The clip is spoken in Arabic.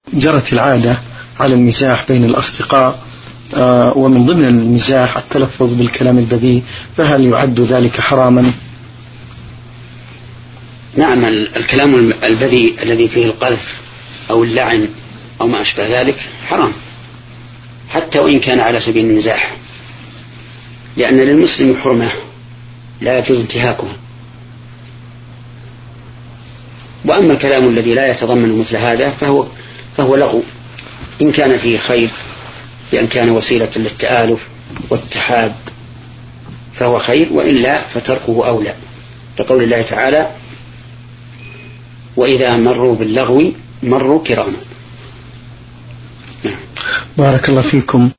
جرت العادة على المزاح بين الأصدقاء، ومن ضمن المزاح التلفظ بالكلام البذيء، فهل يعد ذلك حراما؟ نعم، الكلام البذيء الذي فيه القذف أو اللعن أو ما أشبه ذلك حرام، حتى وإن كان على سبيل المزاح، لأن للمسلم حرمة لا يجوز انتهاكه. وأما الكلام الذي لا يتضمن مثل هذا فهو لغو، إن كان فيه خير بأن كان وسيلة للتآلف والاتحاد فهو خير، وإلا فتركه أولى، لقول الله تعالى: وإذا مروا باللغو مروا كراما. بارك الله فيكم.